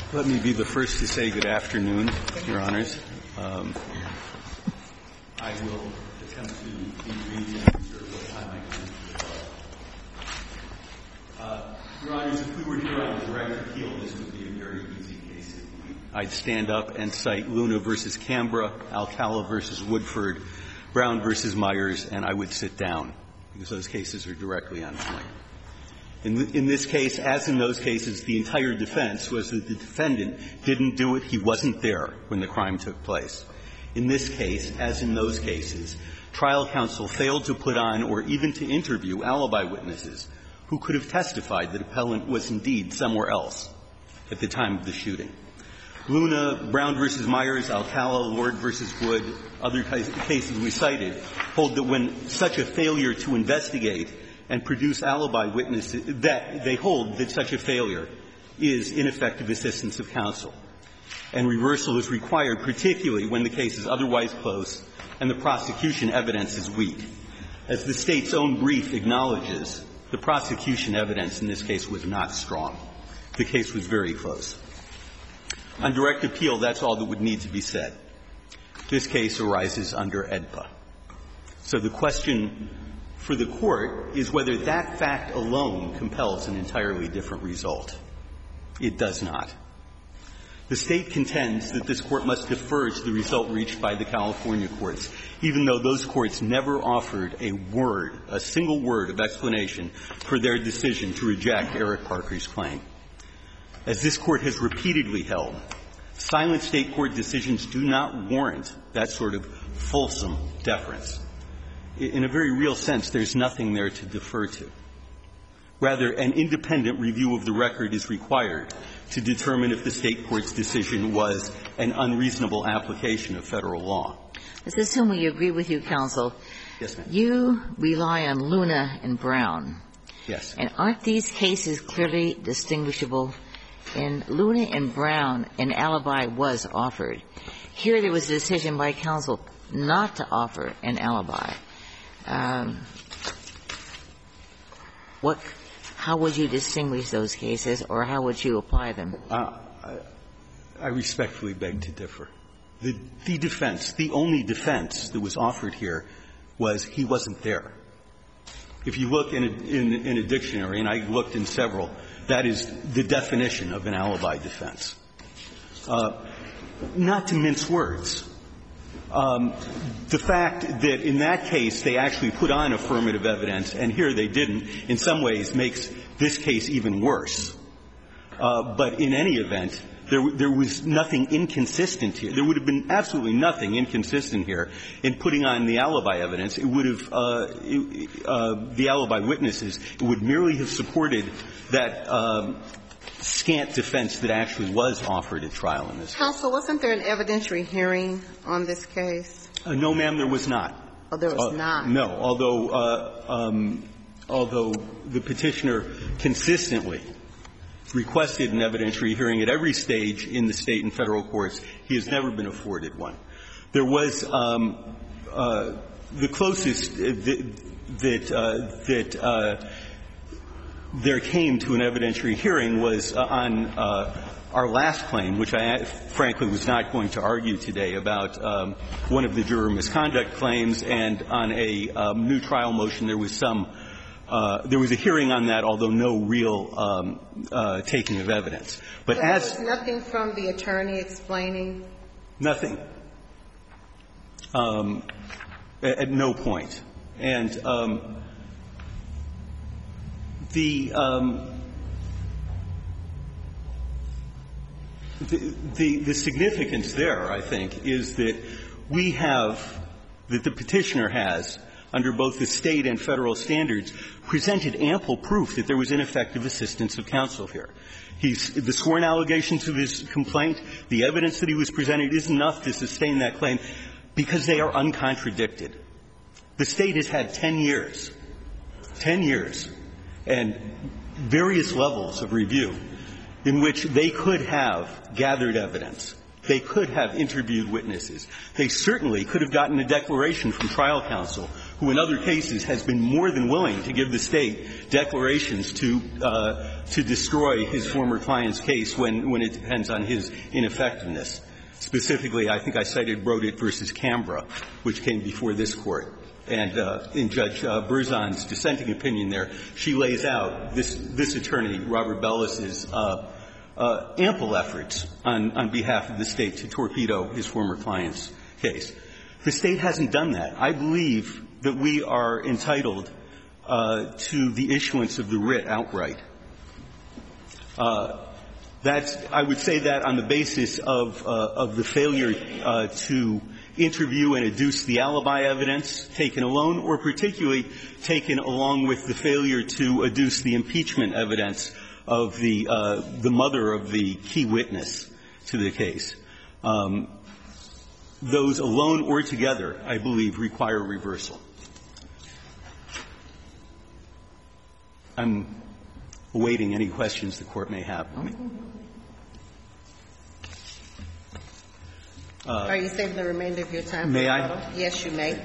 Let me be the first to say good afternoon, Your Honors. I will attempt to be brief and reserve what time I can. Your Honors, if we were here on a direct appeal, this would be a very easy case. I'd stand up and cite Luna versus Canberra, Alcala versus Woodford, Brown versus Myers, and I would sit down because those cases are directly on point. In this case, as in those cases, the entire defense was that the defendant didn't do it. He wasn't there when the crime took place. In this case, as in those cases, trial counsel failed to put on or even to interview alibi witnesses who could have testified that appellant was indeed somewhere else at the time of the shooting. Luna, Brown versus Myers, Alcala, Lord versus Wood, other cases we cited, hold that when such a failure to investigate and produce alibi witnesses, that they hold that such a failure is ineffective assistance of counsel. And reversal is required, particularly when the case is otherwise close and the prosecution evidence is weak. As the State's own brief acknowledges, the prosecution evidence in this case was not strong. The case was very close. On direct appeal, that's all that would need to be said. This case arises under AEDPA. So the question for the Court is whether that fact alone compels an entirely different result. It does not. The State contends that this Court must defer to the result reached by the California courts, even though those courts never offered a single word of explanation for their decision to reject Eric Parker's claim. As this Court has repeatedly held, silent State court decisions do not warrant that sort of fulsome deference. In a very real sense, there's nothing there to defer to. Rather, an independent review of the record is required to determine if the State court's decision was an unreasonable application of Federal law. Let's assume we agree with you, counsel. Yes, ma'am. You rely on Luna and Brown. Yes. And aren't these cases clearly distinguishable? In Luna and Brown, an alibi was offered. Here there was a decision by counsel not to offer an alibi. How would you distinguish those cases, or how would you apply them? I respectfully beg to differ. The defense, the only defense that was offered here was he wasn't there. If you look in a dictionary, and I looked in several, that is the definition of an alibi defense. Not to mince words. The fact that in that case they actually put on affirmative evidence and here they didn't, in some ways makes this case even worse. But in any event, there was nothing inconsistent here. There would have been absolutely nothing inconsistent here in putting on the alibi evidence. It would have the alibi witnesses, it would merely have supported that scant defense that actually was offered at trial in this case. Counsel, wasn't there an evidentiary hearing on this case? No, ma'am, there was not. Oh, there was not? No, although the petitioner consistently requested an evidentiary hearing at every stage in the State and Federal courts, he has never been afforded one. There was the closest that there came to an evidentiary hearing was on our last claim, which I frankly was not going to argue today, about one of the juror misconduct claims, and on a new trial motion there was there was a hearing on that, although no real taking of evidence. But so there was nothing from the attorney explaining? Nothing. At no point. And the significance there, I think, is that we have, that the petitioner has, under both the State and Federal standards, presented ample proof that there was ineffective assistance of counsel here. The sworn allegations of his complaint, the evidence that he was presented is enough to sustain that claim because they are uncontradicted. The State has had 10 years, and various levels of review in which they could have gathered evidence. They could have interviewed witnesses. They certainly could have gotten a declaration from trial counsel who in other cases has been more than willing to give the State declarations to destroy his former client's case when it depends on his ineffectiveness. Specifically, I think I cited Brodit versus Canberra, which came before this Court. And in Judge Berzon's dissenting opinion there, she lays out this attorney, Robert Bellis's, ample efforts on behalf of the State to torpedo his former client's case. The State hasn't done that. I believe that we are entitled to the issuance of the writ outright. I would say that on the basis of the failure to interview and adduce the alibi evidence taken alone, or particularly taken along with the failure to adduce the impeachment evidence of the mother of the key witness to the case. Those alone or together, I believe, require reversal. I'm awaiting any questions the Court may have. Are you saving the remainder of your time? May I? Yes, you may.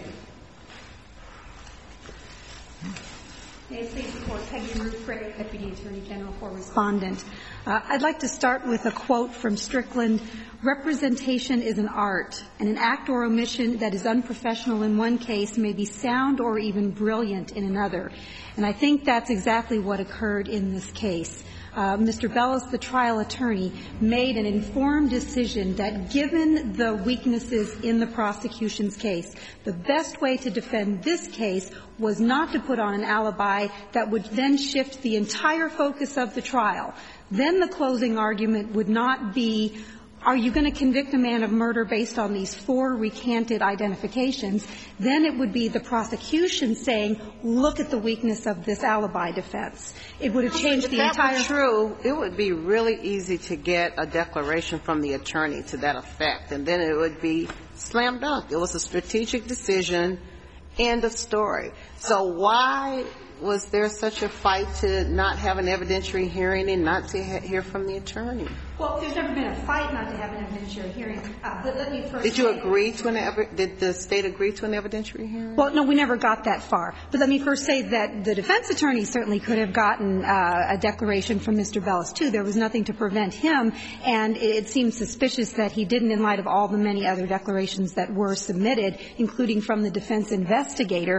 May it please the Court, Peggy Ruth Gray, Deputy Attorney General for Respondent. I'd like to start with a quote from Strickland. Representation is an art, and an act or omission that is unprofessional in one case may be sound or even brilliant in another. And I think that's exactly what occurred in this case. Mr. Bellis, the trial attorney, made an informed decision that given the weaknesses in the prosecution's case, the best way to defend this case was not to put on an alibi that would then shift the entire focus of the trial. Then the closing argument would not be, are you going to convict a man of murder based on these 4 recanted identifications? Then it would be the prosecution saying, look at the weakness of this alibi defense. It would have changed the entire. If that were true, it would be really easy to get a declaration from the attorney to that effect, and then it would be slam dunk. It was a strategic decision, end of story. So why was there such a fight to not have an evidentiary hearing and not to hear from the attorney? Well, there's never been a fight not to have an evidentiary hearing. But let me first Did you agree to did the State agree to an evidentiary hearing? Well, no, we never got that far. But let me first say that the defense attorney certainly could have gotten a declaration from Mr. Bellis, too. There was nothing to prevent him, and it seems suspicious that he didn't in light of all the many other declarations that were submitted, including from the defense investigator.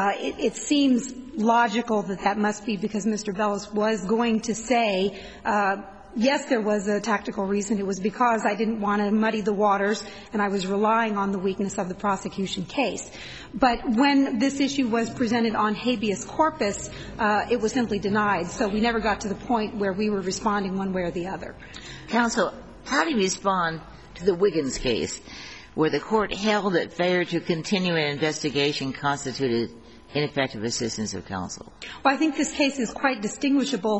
It seems logical that that must be because Mr. Bellis was going to say, yes, there was a tactical reason. It was because I didn't want to muddy the waters, and I was relying on the weakness of the prosecution case. But when this issue was presented on habeas corpus, it was simply denied. So we never got to the point where we were responding one way or the other. Counsel, how do you respond to the Wiggins case, where the Court held that failure to continue an investigation constituted ineffective assistance of counsel? Well, I think this case is quite distinguishable.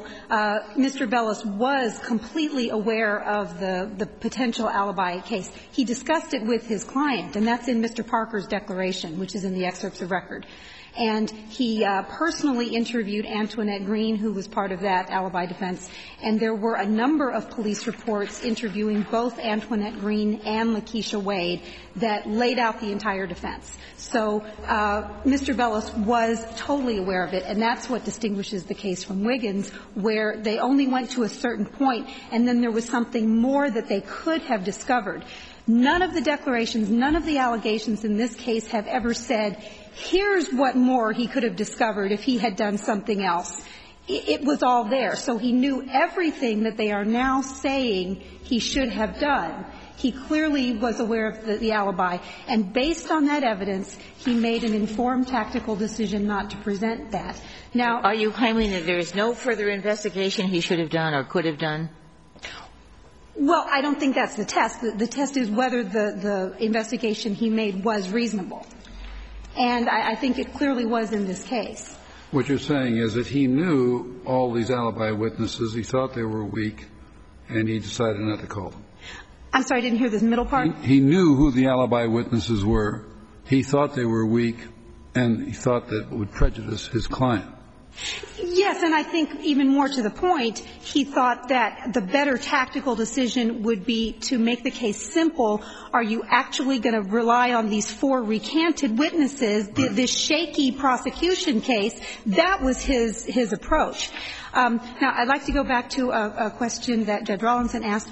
Mr. Bellis was completely aware of the potential alibi case. He discussed it with his client, and that's in Mr. Parker's declaration, which is in the excerpts of record. And he personally interviewed Antoinette Green, who was part of that alibi defense, and there were a number of police reports interviewing both Antoinette Green and Lakeisha Wade that laid out the entire defense. So Mr. Bellis was totally aware of it, and that's what distinguishes the case from Wiggins, where they only went to a certain point, and then there was something more that they could have discovered. None of the declarations, none of the allegations in this case have ever said, here's what more he could have discovered if he had done something else. It was all there. So he knew everything that they are now saying he should have done. He clearly was aware of the alibi, and based on that evidence, he made an informed tactical decision not to present that. Now, are you claiming that there is no further investigation he should have done or could have done? Well, I don't think that's the test. The test is whether the investigation he made was reasonable. And I think it clearly was in this case. What you're saying is that he knew all these alibi witnesses, he thought they were weak, and he decided not to call them. I'm sorry, I didn't hear this middle part. He knew who the alibi witnesses were. He thought they were weak, and he thought that it would prejudice his client. Yes, Yes, and I think even more to the point, he thought that the better tactical decision would be to make the case simple. Are you actually going to rely on these 4 recanted witnesses, this shaky prosecution case? That was his approach. Now, I'd like to go back to a question that Judge Rawlinson asked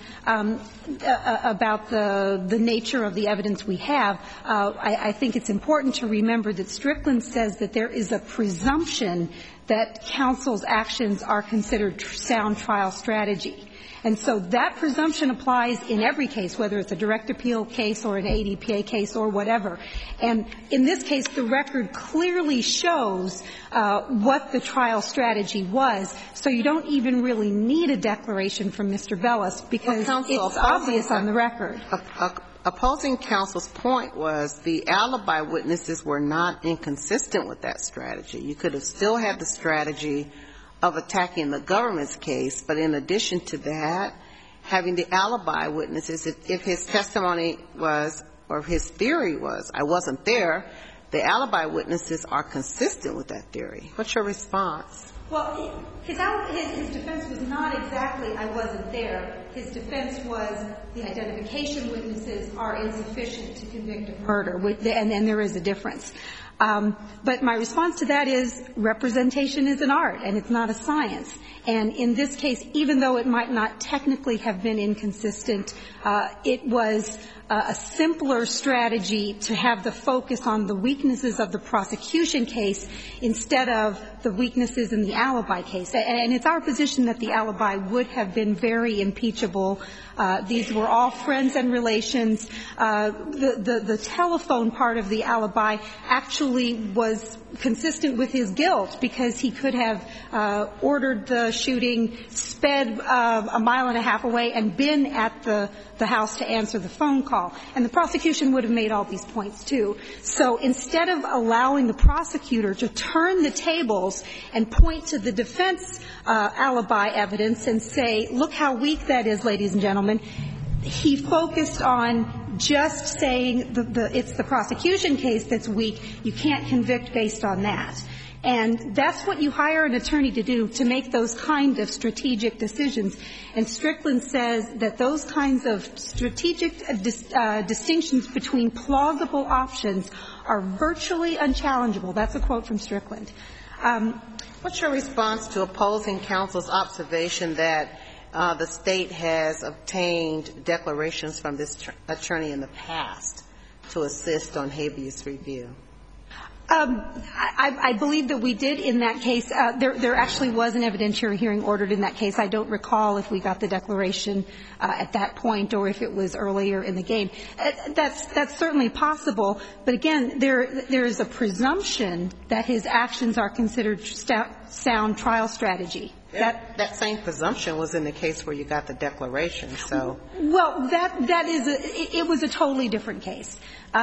about the nature of the evidence we have. I think it's important to remember that Strickland says that there is a presumption that counsel's actions are considered sound trial strategy. And so that presumption applies in every case, whether it's a direct appeal case or an ADPA case or whatever. And in this case, the record clearly shows what the trial strategy was. So you don't even really need a declaration from Mr. Bellis because it's obvious on the record. Opposing counsel's point was the alibi witnesses were not inconsistent with that strategy. You could have still had the strategy of attacking the government's case, but in addition to that, having the alibi witnesses, if his testimony was, or his theory was, I wasn't there, the alibi witnesses are consistent with that theory. What's your response? Well, his defense was not exactly, I wasn't there. His defense was the identification witnesses are insufficient to convict of murder, and there is a difference. But my response to that is representation is an art, and it's not a science. And in this case, even though it might not technically have been inconsistent, it was a simpler strategy to have the focus on the weaknesses of the prosecution case instead of the weaknesses in the alibi case. And it's our position that the alibi would have been very impeachable. These were all friends and relations. The telephone part of the alibi actually was consistent with his guilt because he could have ordered the shooting, sped a mile and a half away, and been at the house to answer the phone call. And the prosecution would have made all these points, too. So instead of allowing the prosecutor to turn the tables and point to the defense alibi evidence and say, look how weak that is, ladies and gentlemen, he focused on just saying it's the prosecution case that's weak. You can't convict based on that. And that's what you hire an attorney to do, to make those kind of strategic decisions. And Strickland says that those kinds of strategic distinctions between plausible options are virtually unchallengeable. That's a quote from Strickland. What's your response to opposing counsel's observation that the State has obtained declarations from this attorney in the past to assist on habeas review? I believe that we did in that case. There actually was an evidentiary hearing ordered in that case. I don't recall if we got the declaration at that point or if it was earlier in the game. That's certainly possible. But again, there is a presumption that his actions are considered sound trial strategy. That same presumption was in the case where you got the declaration. So, well, it was a totally different case.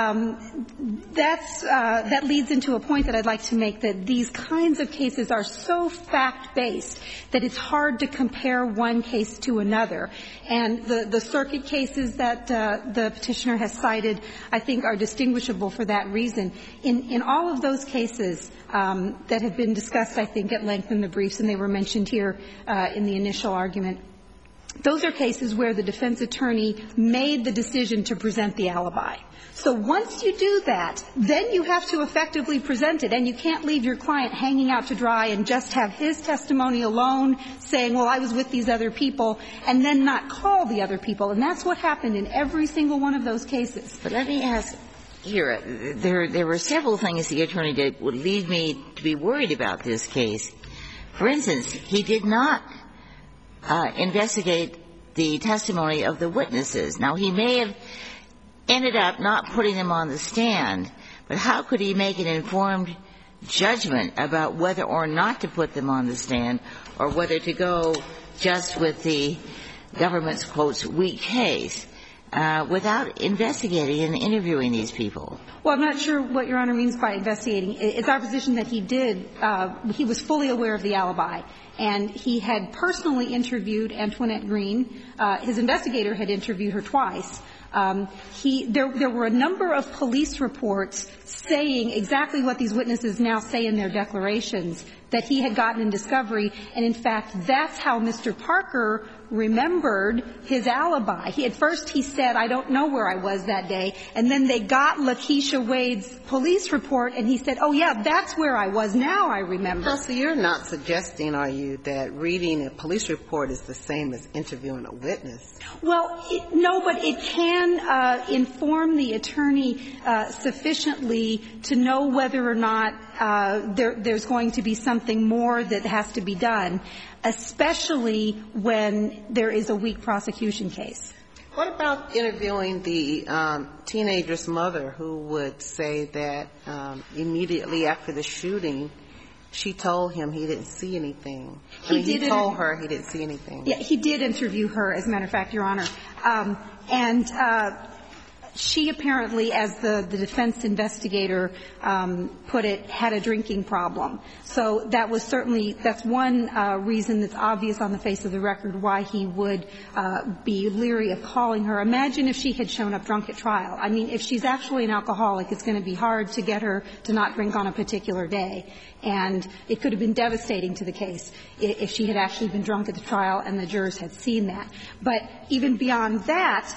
That leads into a point that I'd like to make, that these kinds of cases are so fact-based that it's hard to compare one case to another. And the circuit cases that the petitioner has cited, I think, are distinguishable for that reason. In all of those cases that have been discussed, I think, at length in the briefs, and they were mentioned here in the initial argument, those are cases where the defense attorney made the decision to present the alibi. So once you do that, then you have to effectively present it, and you can't leave your client hanging out to dry and just have his testimony alone saying, well, I was with these other people, and then not call the other people. And that's what happened in every single one of those cases. But let me ask here, there were several things the attorney did would lead me to be worried about this case. For instance, he did not investigate the testimony of the witnesses. Now, he may have ended up not putting them on the stand, but how could he make an informed judgment about whether or not to put them on the stand or whether to go just with the government's, quotes, weak case without investigating and interviewing these people? Well, I'm not sure what Your Honor means by investigating. It's our position that he did. He was fully aware of the alibi, and he had personally interviewed Antoinette Green. His investigator had interviewed her twice. There were a number of police reports saying exactly what these witnesses now say in their declarations, that he had gotten in discovery. And, in fact, that's how Mr. Parker remembered his alibi. At first he said, I don't know where I was that day. And then they got Lakeisha Wade's police report, and he said, oh, yeah, that's where I was. Now I remember. Counsel, you're not suggesting, are you, that reading a police report is the same as interviewing a witness? Well, no, but it can inform the attorney sufficiently to know whether or not there's going to be something more that has to be done, especially when there is a weak prosecution case. What about interviewing the teenager's mother who would say that immediately after the shooting, she told him he didn't see anything? He told her he didn't see anything. Yeah, he did interview her, as a matter of fact, Your Honor. And she apparently, as the defense investigator put it, had a drinking problem. So that was certainly, that's one reason that's obvious on the face of the record why he would be leery of calling her. Imagine if she had shown up drunk at trial. I mean, if she's actually an alcoholic, it's going to be hard to get her to not drink on a particular day. And it could have been devastating to the case if she had actually been drunk at the trial and the jurors had seen that. But even beyond that,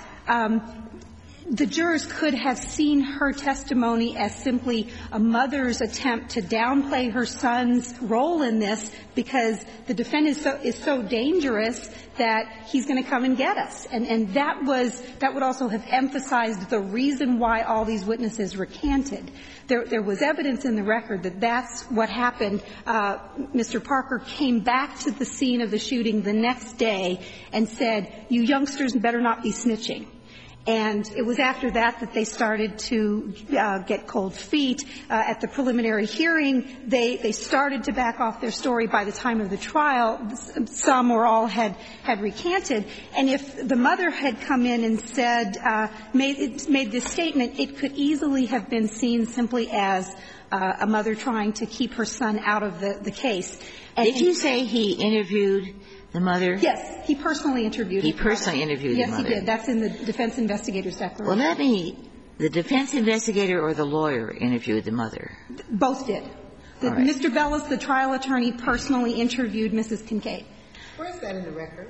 the jurors could have seen her testimony as simply a mother's attempt to downplay her son's role in this because the defendant is so dangerous that he's going to come and get us. And that would also have emphasized the reason why all these witnesses recanted. There was evidence in the record that that's what happened. Mr. Parker came back to the scene of the shooting the next day and said, you youngsters better not be snitching. And it was after that that they started to get cold feet. At the preliminary hearing, they started to back off their story by the time of the trial. Some or all had recanted. And if the mother had come in and said, made this statement, it could easily have been seen simply as a mother trying to keep her son out of the case. Did you say he interviewed the mother? Yes, he personally interviewed her. He personally interviewed the mother. Yes, he did. That's in the defense investigator's declaration. Well, the defense investigator or the lawyer interviewed the mother? Both did. All right. Mr. Bellis, the trial attorney, personally interviewed Mrs. Kincaid. Where is that in the record?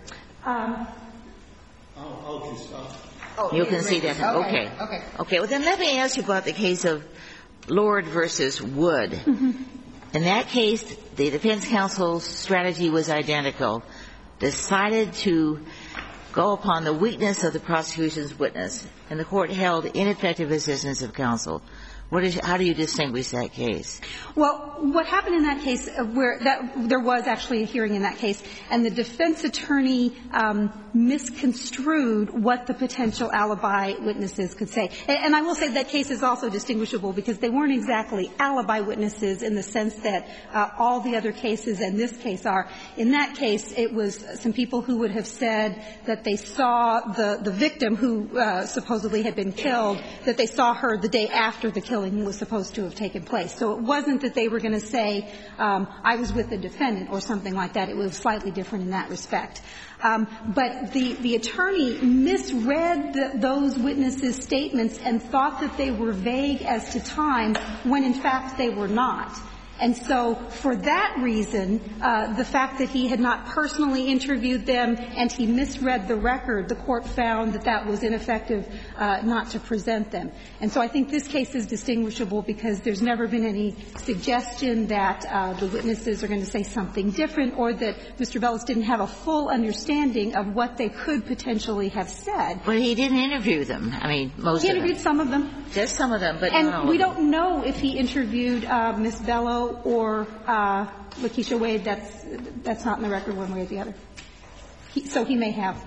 You can see that. Okay. Okay. Well, then let me ask you about the case of Lord versus Wood. Mm-hmm. In that case, the defense counsel's strategy was identical. Decided to go upon the weakness of the prosecution's witness, and the court held ineffective assistance of counsel. How do you distinguish that case? Well, what happened in that case, there was actually a hearing in that case, and the defense attorney misconstrued what the potential alibi witnesses could say. And I will say that case is also distinguishable because they weren't exactly alibi witnesses in the sense that all the other cases and this case are. In that case, it was some people who would have said that they saw the victim who supposedly had been killed, that they saw her the day after the killing was supposed to have taken place. So it wasn't that they were going to say, I was with the defendant or something like that. It was slightly different in that respect. But the attorney misread those witnesses' statements and thought that they were vague as to time when, in fact, they were not. And so for that reason, the fact that he had not personally interviewed them and he misread the record, the court found that that was ineffective not to present them. And so I think this case is distinguishable because there's never been any suggestion that the witnesses are going to say something different or that Mr. Bellis didn't have a full understanding of what they could potentially have said. But he didn't interview them. I mean, most of them. He interviewed some of them. Just some of them, but not all of them. And we don't know if he interviewed Ms. Bello or Lakeisha Wade. That's not in the record one way or the other. So he may have.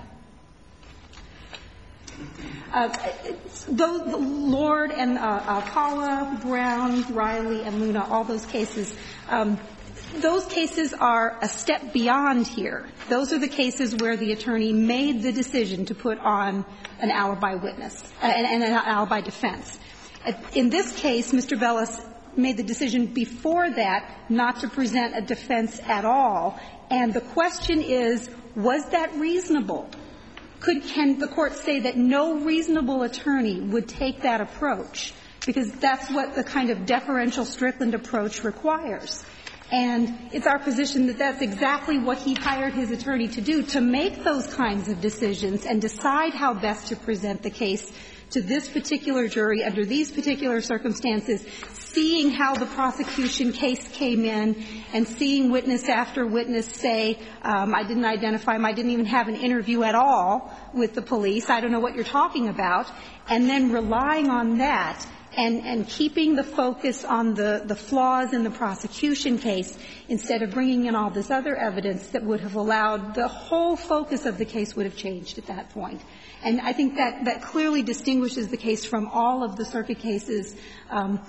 Lord and Paula, Brown, Riley, and Luna, all those cases are a step beyond here. Those are the cases where the attorney made the decision to put on an alibi witness and an alibi defense. In this case, Mr. Bellis made the decision before that not to present a defense at all. And the question is, was that reasonable? Can the court say that no reasonable attorney would take that approach? Because that's what the kind of deferential Strickland approach requires. And it's our position that that's exactly what he hired his attorney to do, to make those kinds of decisions and decide how best to present the case to this particular jury under these particular circumstances, seeing how the prosecution case came in and seeing witness after witness say, I didn't identify him, I didn't even have an interview at all with the police, I don't know what you're talking about, and then relying on that and keeping the focus on the flaws in the prosecution case instead of bringing in all this other evidence that would have allowed the whole focus of the case would have changed at that point. And I think that clearly distinguishes the case from all of the circuit cases. And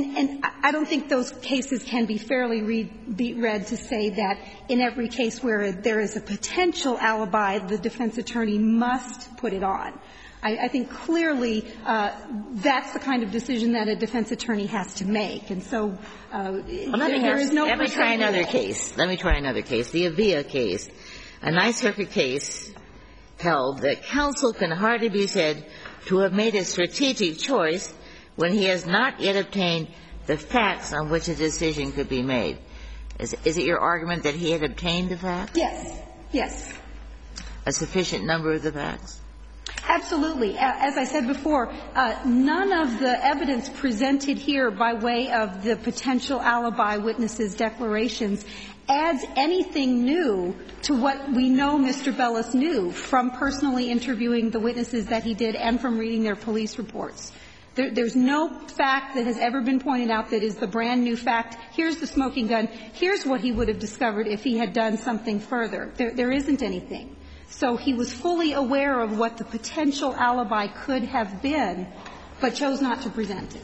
I don't think those cases can be fairly read to say that in every case where there is a potential alibi, the defense attorney must put it on. I think clearly that's the kind of decision that a defense attorney has to make. And so there is no Let me try another case. The Avila case, a Ninth Circuit case held that counsel can hardly be said to have made a strategic choice when he has not yet obtained the facts on which a decision could be made. Is it your argument that he had obtained the facts? Yes. Yes. A sufficient number of the facts? Absolutely. As I said before, none of the evidence presented here by way of the potential alibi witnesses' declarations adds anything new to what we know Mr. Bellis knew from personally interviewing the witnesses that he did and from reading their police reports. There's no fact that has ever been pointed out that is the brand new fact. Here's the smoking gun. Here's what he would have discovered if he had done something further. There isn't anything. So he was fully aware of what the potential alibi could have been, but chose not to present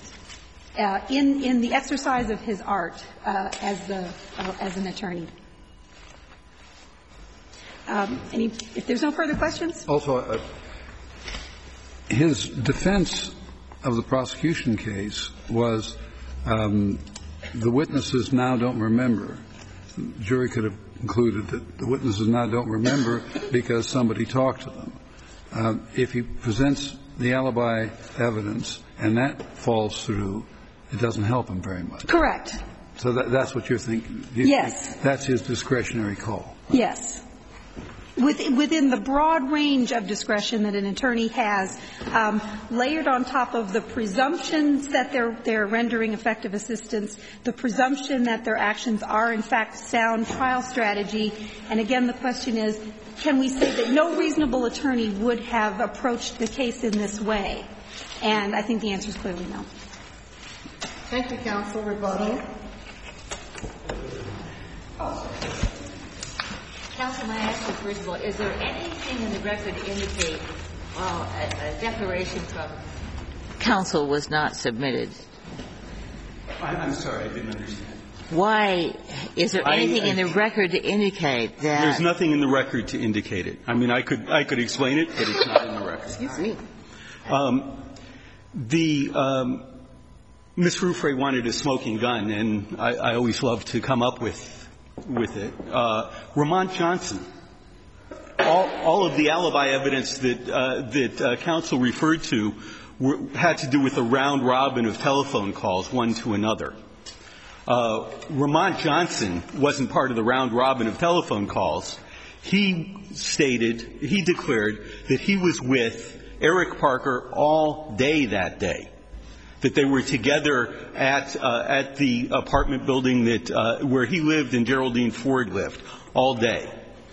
it in the exercise of his art as an attorney. If there's no further questions? Also, his defense of the prosecution case was the witnesses now don't remember. The jury could have concluded that the witnesses now don't remember because somebody talked to them. If he presents the alibi evidence and that falls through, it doesn't help him very much. Correct. So that's what you're thinking? Yes. That's his discretionary call. Yes. Within the broad range of discretion that an attorney has, layered on top of the presumptions that they're rendering effective assistance, the presumption that their actions are, in fact, sound trial strategy. And again, the question is, can we say that no reasonable attorney would have approached the case in this way? And I think the answer is clearly no. Thank you, counsel. Rebuttal. Counsel, may I ask you, first of all, is there anything in the record to indicate a declaration from counsel was not submitted? I'm sorry, I didn't understand. Why is there anything in the record to indicate that? There's nothing in the record to indicate it. I mean, I could explain it, but it's not in the record. Excuse me. Ms. Ruffray wanted a smoking gun, and I always love to come up with it. Ramont Johnson, all of the alibi evidence that counsel referred to had to do with a round robin of telephone calls, one to another. Ramont Johnson wasn't part of the round robin of telephone calls. He declared that he was with Eric Parker all day that day, that they were together at the apartment building where he lived and Geraldine Ford lived all day.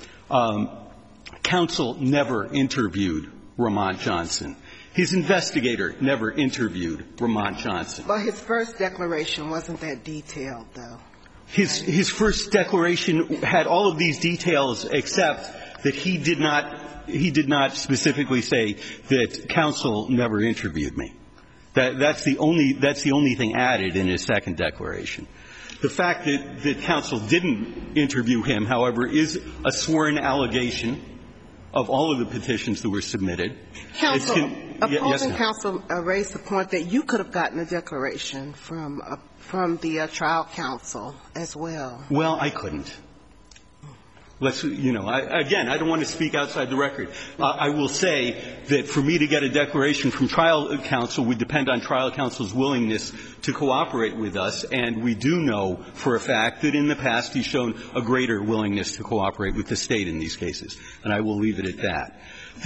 Counsel never interviewed Ramont Johnson. His investigator never interviewed Ramont Johnson. But his first declaration wasn't that detailed, though. His first declaration had all of these details, except that he did not specifically say that counsel never interviewed me. That's the only thing added in his second declaration. The fact that counsel didn't interview him, however, is a sworn allegation of all of the petitions that were submitted. Counsel, opposing counsel raised the point that you could have gotten a declaration from the trial counsel as well. Well, I couldn't. Let's, again, I don't want to speak outside the record. I will say that for me to get a declaration from trial counsel would depend on trial counsel's willingness to cooperate with us, and we do know for a fact that in the past he's shown a greater willingness to cooperate with the State in these cases, and I will leave it at that.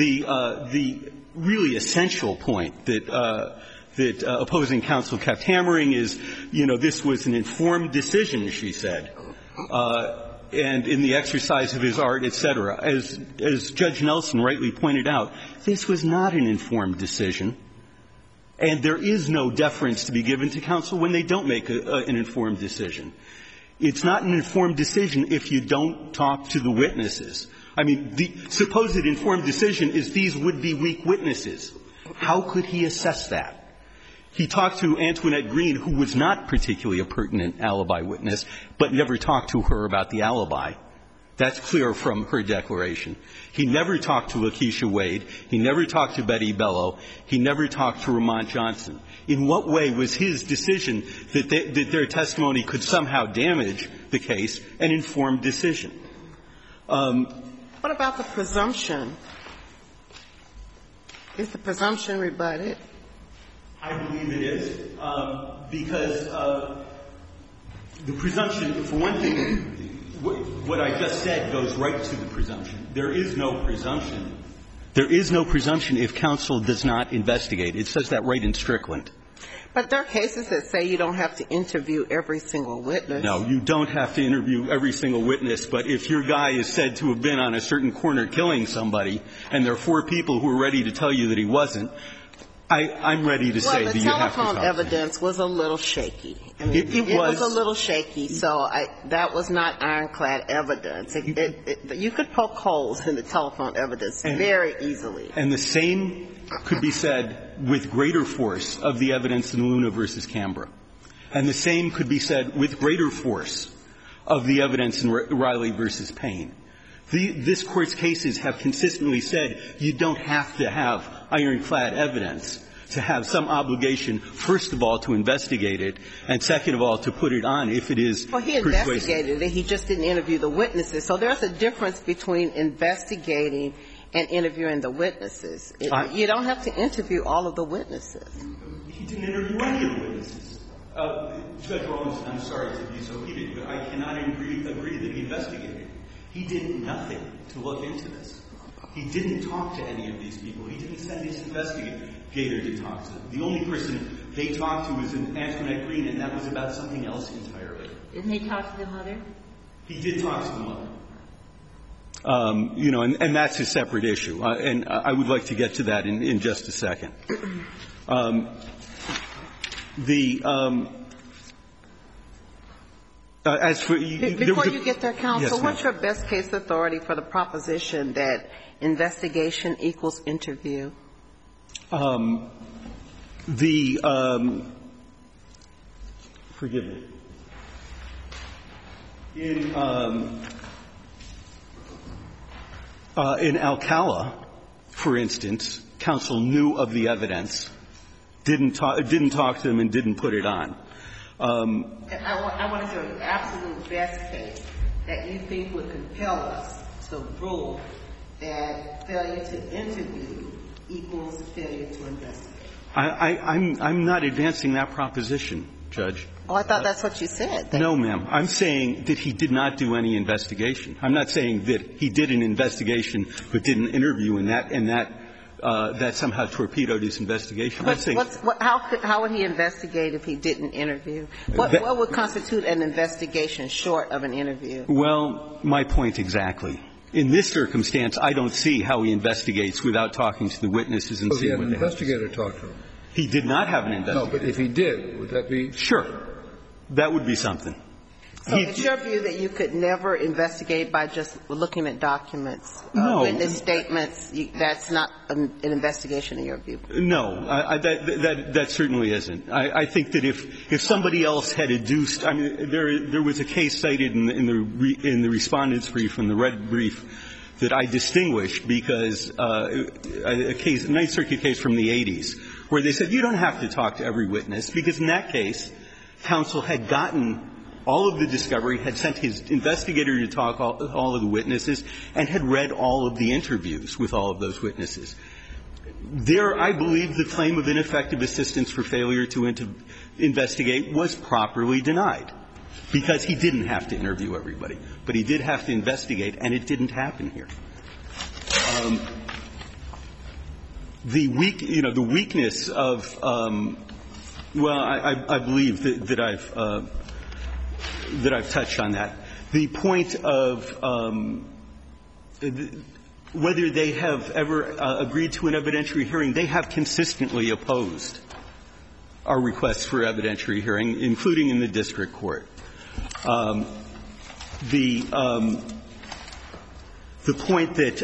The really essential point that opposing counsel kept hammering is, this was an informed decision, she said. And in the exercise of his art, et cetera. As Judge Nelson rightly pointed out, this was not an informed decision, and there is no deference to be given to counsel when they don't make an informed decision. It's not an informed decision if you don't talk to the witnesses. I mean, the supposed informed decision is these would be weak witnesses. How could he assess that? He talked to Antoinette Green, who was not particularly a pertinent alibi witness, but never talked to her about the alibi. That's clear from her declaration. He never talked to Lakeisha Wade. He never talked to Betty Bellow. He never talked to Ramont Johnson. In what way was his decision that their testimony could somehow damage the case an informed decision? What about the presumption? Is the presumption rebutted? I believe it is, because the presumption, for one thing, what I just said goes right to the presumption. There is no presumption. There is no presumption if counsel does not investigate. It says that right in Strickland. But there are cases that say you don't have to interview every single witness. No, you don't have to interview every single witness, but if your guy is said to have been on a certain corner killing somebody, and there are 4 people who are ready to tell you that he wasn't, I'm ready to say that you have to talk to him. Well, the telephone evidence was a little shaky. I mean, it was a little shaky, so that was not ironclad evidence. You could poke holes in the telephone evidence very easily. And the same could be said with greater force of the evidence in Luna versus Canberra. And the same could be said with greater force of the evidence in Riley versus Payne. This Court's cases have consistently said you don't have to have ironclad evidence to have some obligation, first of all, to investigate it, and second of all, to put it on if it is persuasive. Well, he investigated it. He just didn't interview the witnesses. So there's a difference between investigating and interviewing the witnesses. You don't have to interview all of the witnesses. He didn't interview any of the witnesses. Judge Rawlinson, I'm sorry to be so heated, but I cannot agree that he investigated. He did nothing to look into this. He didn't talk to any of these people. He didn't send his investigator to talk to them. The only person they talked to was Antoinette Green, and that was about something else entirely. Didn't he talk to the mother? He did talk to the mother. And that's a separate issue. And I would like to get to that in just a second. As for before you get there, counsel, yes, what's your best case authority for the proposition that investigation equals interview? Forgive me. In Alcala, for instance, counsel knew of the evidence, didn't talk to them, and didn't put it on. I want to hear the absolute best case that you think would compel us to rule that failure to interview equals failure to investigate. I'm not advancing that proposition, Judge. Oh, I thought that's what you said. No, ma'am. I'm saying that he did not do any investigation. I'm not saying that he did an investigation but didn't interview, and that somehow torpedoed his investigation. How would he investigate if he didn't interview? What would constitute an investigation short of an interview? Well, my point exactly. In this circumstance, I don't see how he investigates without talking to the witnesses and seeing what they have to say. He had an investigator talk to him. He did not have an investigator. No, but if he did, would that be? Sure. That would be something. So it's your view that you could never investigate by just looking at documents, no. witness statements? That's not an investigation in your view? No. That certainly isn't. I think that if somebody else had adduced – I mean, there was a case cited in the Respondent's brief, in the red brief, that I distinguished because a case – a Ninth Circuit case from the 80s, where they said you don't have to talk to every witness, because in that case, counsel had gotten all of the discovery, had sent his investigator to talk all of the witnesses, and had read all of the interviews with all of those witnesses. There, I believe the claim of ineffective assistance for failure to investigate was properly denied, because he didn't have to interview everybody. But he did have to investigate, and it didn't happen here. The weakness of, I believe that I've touched on that. The point of whether they have ever agreed to an evidentiary hearing, they have consistently opposed our requests for evidentiary hearing, including in the district court. The point that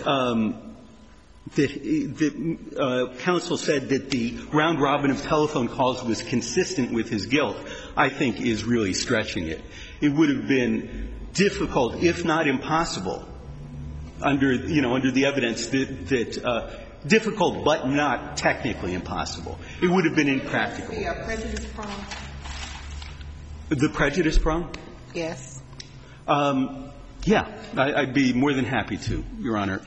counsel said that the round robin of telephone calls was consistent with his guilt, I think is really stretching it. It would have been difficult, if not impossible, under the evidence that difficult but not technically impossible. It would have been impractical. The prejudice prong? The prejudice prong? Yes. Yeah, I'd be more than happy to, Your Honor.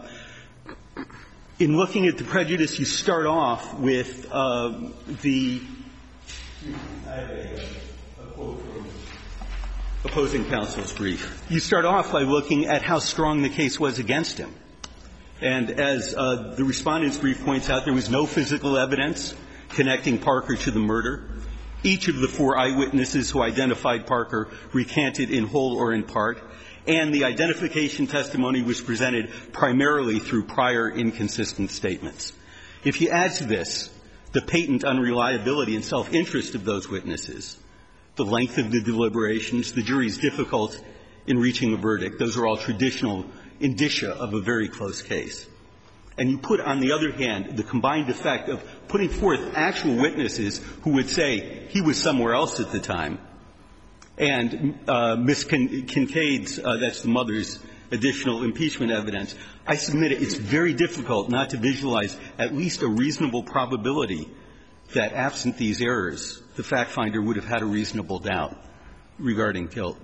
In looking at the prejudice, you start off with the – I have a quote from opposing counsel's brief. You start off by looking at how strong the case was against him. And as the Respondent's brief points out, there was no physical evidence connecting Parker to the murder. Each of the 4 eyewitnesses who identified Parker recanted in whole or in part, and the identification testimony was presented primarily through prior inconsistent statements. If you add to this the patent unreliability and self-interest of those witnesses, the length of the deliberations, the jury's difficult in reaching a verdict, those are all traditional indicia of a very close case. And you put, on the other hand, the combined effect of putting forth actual witnesses who would say he was somewhere else at the time, and Ms. Kincaid's, that's the mother's, additional impeachment evidence, I submit it's very difficult not to visualize at least a reasonable probability that, absent these errors, the fact finder would have had a reasonable doubt regarding guilt.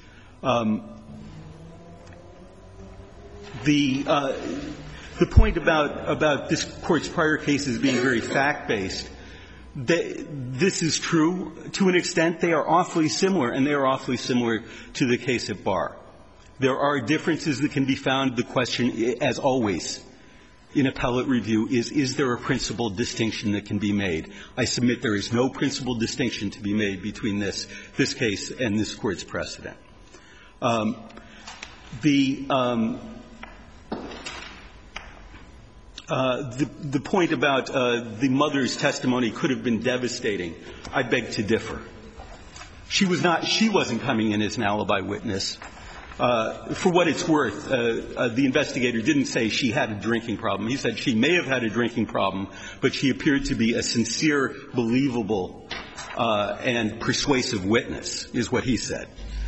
The point about this Court's prior cases being very fact-based, this is true to an extent. They are awfully similar, and they are awfully similar to the case at Barr. There are differences that can be found. The question, as always, in appellate review is there a principled distinction that can be made? I submit there is no principled distinction to be made between this case and this Court's precedent. The point about the mother's testimony could have been devastating, I beg to differ. She wasn't coming in as an alibi witness. For what it's worth, the investigator didn't say she had a drinking problem. He said she may have had a drinking problem, but she appeared to be a sincere, believable, and persuasive witness, is what he said.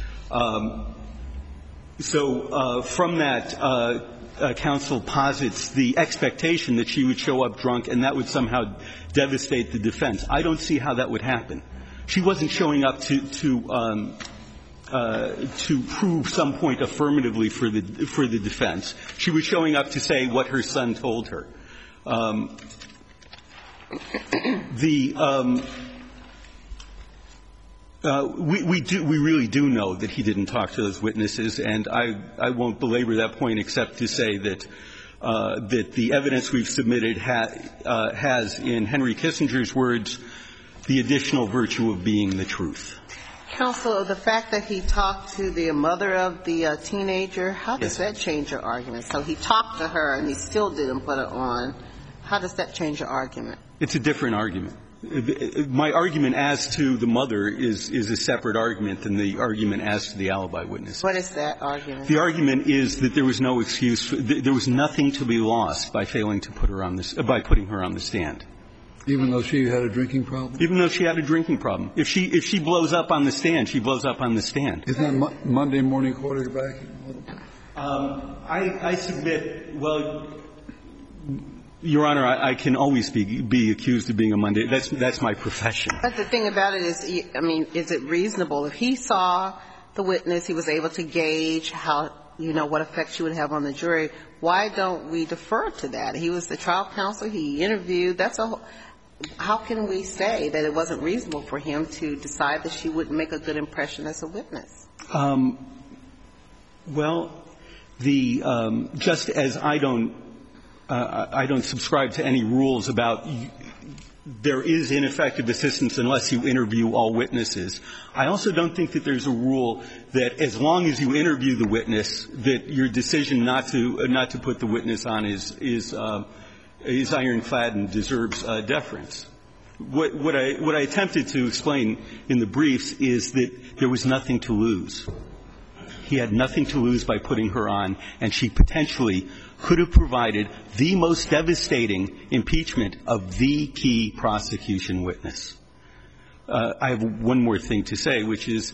So from that, counsel posits the expectation that she would show up drunk and that would somehow devastate the defense. I don't see how that would happen. She wasn't showing up to prove some point affirmatively for the defense. She was showing up to say what her son told her. We really do know that he didn't talk to those witnesses, and I won't belabor that point except to say that the evidence we've submitted has, in Henry Kissinger's words, the additional virtue of being the truth. Counsel, the fact that he talked to the mother of the teenager, how does that change your argument? So he talked to her and he still didn't put it on. How does that change your argument? It's a different argument. My argument as to the mother is a separate argument than the argument as to the alibi witness. What is that argument? The argument is that there was no excuse. There was nothing to be lost by failing to put her on by putting her on the stand. Even though she had a drinking problem? Even though she had a drinking problem. If she blows up on the stand, she blows up on the stand. Isn't that Monday morning quarterbacking? I submit, well, Your Honor, I can always be accused of being a Monday. That's my profession. But the thing about it is, I mean, is it reasonable? If he saw the witness. He was able to gauge how, what effect she would have on the jury. Why don't we defer to that? He was the trial counsel. He interviewed. How can we say that it wasn't reasonable for him to decide that she wouldn't make a good impression as a witness? Well, just as I don't subscribe to any rules about there is ineffective assistance unless you interview all witnesses. I also don't think that there's a rule that as long as you interview the witness, that your decision not to put the witness on is ironclad and deserves deference. What I attempted to explain in the briefs is that there was nothing to lose. He had nothing to lose by putting her on, and she potentially could have provided the most devastating impeachment of the key prosecution witness. I have one more thing to say, which is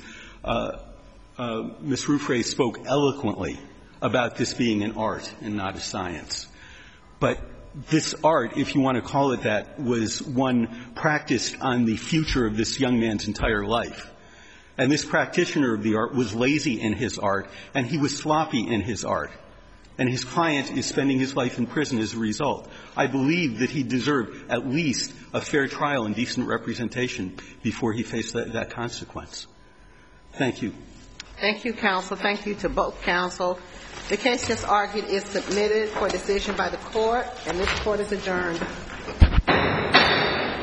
Ms. Ruffray spoke eloquently about this being an art and not a science. But this art, if you want to call it that, was one practiced on the future of this young man's entire life. And this practitioner of the art was lazy in his art, and he was sloppy in his art. And his client is spending his life in prison as a result. I believe that he deserved at least a fair trial and decent representation before he faced that consequence. Thank you. Thank you, counsel. Thank you to both counsel. The case just argued is submitted for decision by the court, and this court is adjourned.